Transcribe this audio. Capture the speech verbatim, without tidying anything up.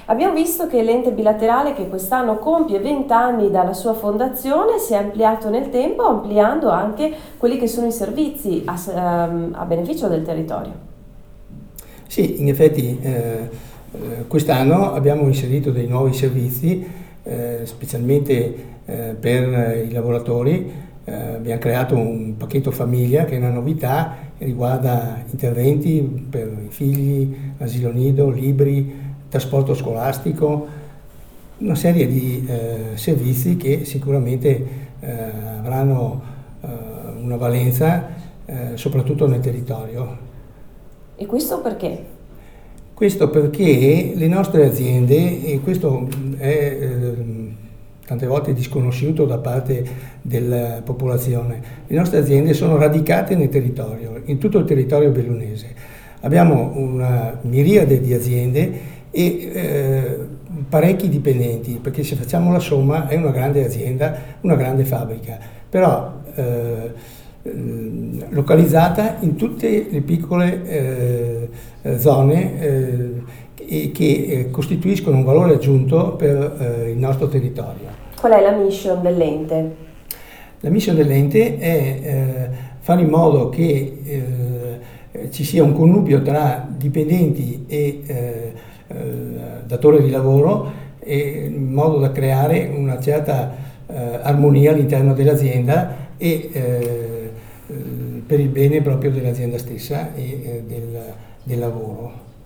Abbiamo visto che l'ente bilaterale, che quest'anno compie venti anni dalla sua fondazione, si è ampliato nel tempo, ampliando anche quelli che sono i servizi a, a beneficio del territorio. Sì, in effetti eh, quest'anno abbiamo inserito dei nuovi servizi, eh, specialmente eh, per i lavoratori. Eh, abbiamo creato un pacchetto famiglia che è una novità, che riguarda interventi per i figli, asilo nido, libri, trasporto scolastico, una serie di eh, servizi che sicuramente eh, avranno eh, una valenza eh, soprattutto nel territorio. E questo perché? Questo perché le nostre aziende, e questo è eh, tante volte disconosciuto da parte della popolazione, le nostre aziende sono radicate nel territorio, in tutto il territorio bellunese. Abbiamo una miriade di aziende e eh, parecchi dipendenti, perché se facciamo la somma è una grande azienda, una grande fabbrica, però eh, localizzata in tutte le piccole eh, zone eh, che eh, costituiscono un valore aggiunto per eh, il nostro territorio. Qual è la mission dell'ente? La mission dell'ente è eh, fare in modo che eh, ci sia un connubio tra dipendenti e eh, eh, datore di lavoro, e in modo da creare una certa eh, armonia all'interno dell'azienda e eh, per il bene proprio dell'azienda stessa e eh, del, del lavoro.